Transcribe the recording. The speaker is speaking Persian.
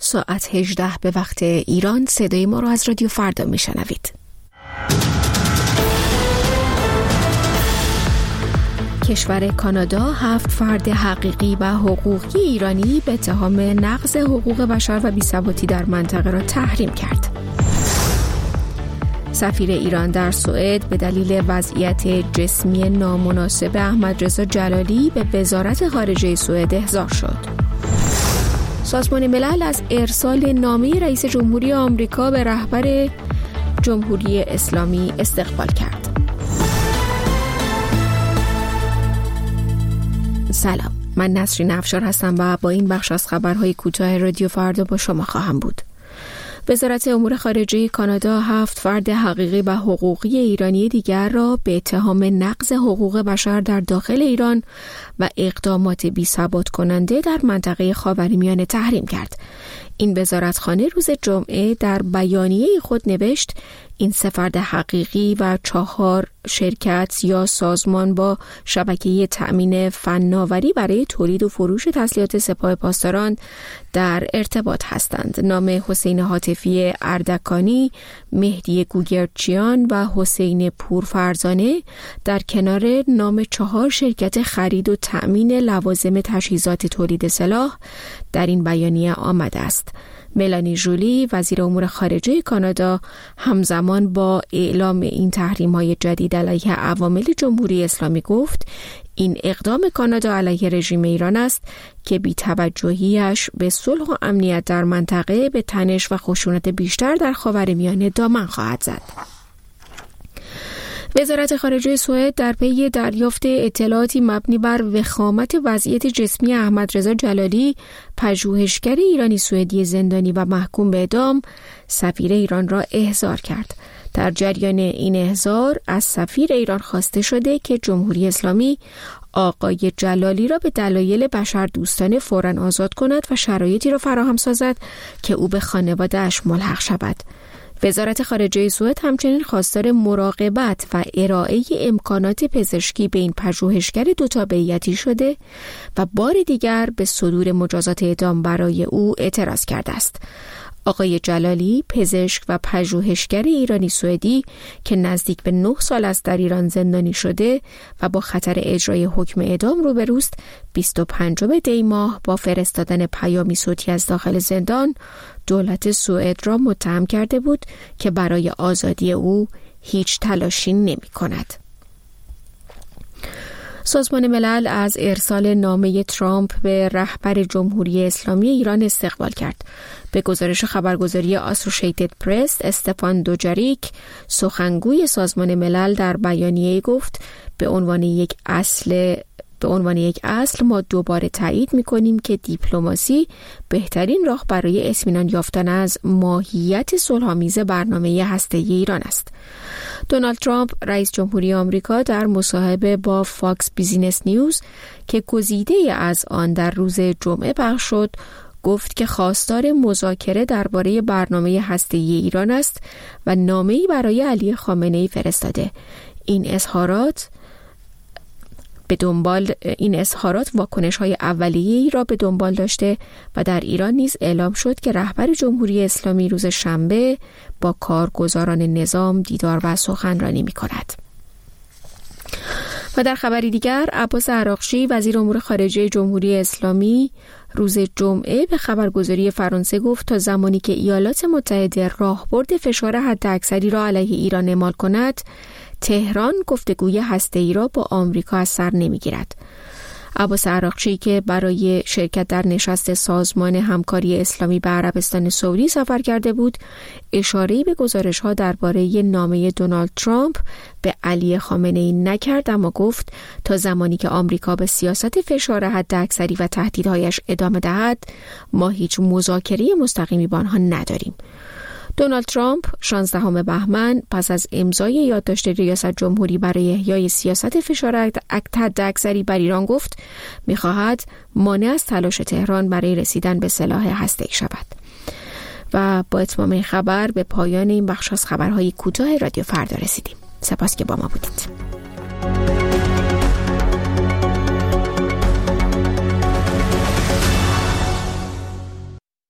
ساعت 18 به وقت ایران صدای ما را از رادیو فردا میشنوید. کشور کانادا 7 فرد حقیقی و حقوقی ایرانی به اتهام نقض حقوق بشر و بی‌ثباتی در منطقه را تحریم کرد. سفیر ایران در سوئد به دلیل وضعیت جسمی نامناسب احمدرضا جلالی به وزارت خارجه سوئد احضار شد. سازمان ملل از ارسال نامه رئیس جمهوری آمریکا به رهبر جمهوری اسلامی استقبال کرد. سلام، من نسرین افشار هستم و با این بخش از خبرهای کوتاه رادیو فردا با شما خواهم بود. وزارت امور خارجه کانادا 7 فرد حقیقی و حقوقی ایرانی دیگر را به اتهام نقض حقوق بشر در داخل ایران و اقدامات بی‌ثبات کننده در منطقه خاورمیانه تحریم کرد. این وزارتخانه روز جمعه در بیانیه خود نوشت این 3 فرد حقیقی و 4 شرکت یا سازمان با شبکه تأمین فناوری برای تولید و فروش تسلیحات سپاه پاسداران در ارتباط هستند. نام حسین حاتفی اردکانی، مهدی گوگرچیان و حسین پورفرزانه در کنار نام 4 شرکت خرید و تأمین لوازم تجهیزات تولید سلاح در این بیانیه آمده است. ملانی ژولی وزیر امور خارجه کانادا همزمان با اعلام این تحریم‌های جدید علیه عوامل جمهوری اسلامی گفت این اقدام کانادا علیه رژیم ایران است که بی‌توجهی‌اش به صلح و امنیت در منطقه به تنش و خشونت بیشتر در خاورمیانه دامن خواهد زد. وزارت خارجه سوئد در پی دریافت اطلاعاتی مبنی بر وخامت وضعیت جسمی احمدرضا جلالی، پژوهشگر ایرانی سوئدی زندانی و محکوم به اعدام، سفیر ایران را احضار کرد. در جریان این احضار از سفیر ایران خواسته شده که جمهوری اسلامی آقای جلالی را به دلایل بشردوستانه فوراً آزاد کند و شرایطی را فراهم سازد که او به خانواده‌اش ملحق شود. وزارت خارجه سوئد همچنین خواستار مراقبت و ارائه امکانات پزشکی به این پژوهشگر 2 تابعیتی شده و بار دیگر به صدور مجازات اعدام برای او اعتراض کرده است. آقای جلالی پزشک و پژوهشگر ایرانی سوئدی که نزدیک به 9 سال است در ایران زندانی شده و با خطر اجرای حکم اعدام روبروست، 25 دی ماه با فرستادن پیامی صوتی از داخل زندان دولت سوئد را متهم کرده بود که برای آزادی او هیچ تلاشی نمی کند. سازمان ملل از ارسال نامه ترامپ به رهبر جمهوری اسلامی ایران استقبال کرد. به گزارش خبرگزاری آسوشیتد پرس، استفان دوجاریک سخنگوی سازمان ملل در بیانیه گفت به عنوان یک اصل ما دوباره تایید می‌کنیم که دیپلماسی بهترین راه برای اطمینان یافتن از ماهیت صلح‌آمیز برنامه هسته‌ای ایران است. دونالد ترامپ رئیس جمهوری آمریکا در مصاحبه با فاکس بیزینس نیوز که گزیده‌ای از آن در روز جمعه پخش شد گفت که خواستار مذاکره درباره برنامه هسته‌ای ایران است و نامه‌ای برای علی خامنه‌ای فرستاده. این اظهارات واکنش‌های اولیه‌ای را به دنبال داشته و در ایران نیز اعلام شد که رهبر جمهوری اسلامی روز شنبه با کارگزاران نظام دیدار و سخنرانی می‌کند. و در خبری دیگر، عباس عراقچی وزیر امور خارجه جمهوری اسلامی روز جمعه به خبرگزاری فرانسه گفت تا زمانی که ایالات متحده راهبرد فشار حداکثری را علیه ایران اعمال کند، تهران گفتگوی هسته‌ای را با آمریکا از سر نمی‌گیرد. عباس عراقچی که برای شرکت در نشست سازمان همکاری اسلامی به عربستان سعودی سفر کرده بود، اشاره‌ای به گزارش‌ها درباره نامه دونالد ترامپ به علی خامنه‌ای نکرد، اما گفت تا زمانی که آمریکا به سیاست فشار حداکثری و تهدیدهایش ادامه دهد، ما هیچ مذاکره مستقیمی با آنها نداریم. دونالد ترامپ 16 بهمن پس از امضای یادداشت ریاست جمهوری برای احیای سیاست فشار حداکثری بر ایران گفت می‌خواهد مانع از تلاش تهران برای رسیدن به سلاح هسته‌ای شود. و با اتمام این خبر به پایان این بخش از خبرهای کوتاه رادیو فردا رسیدیم. سپاس که با ما بودید.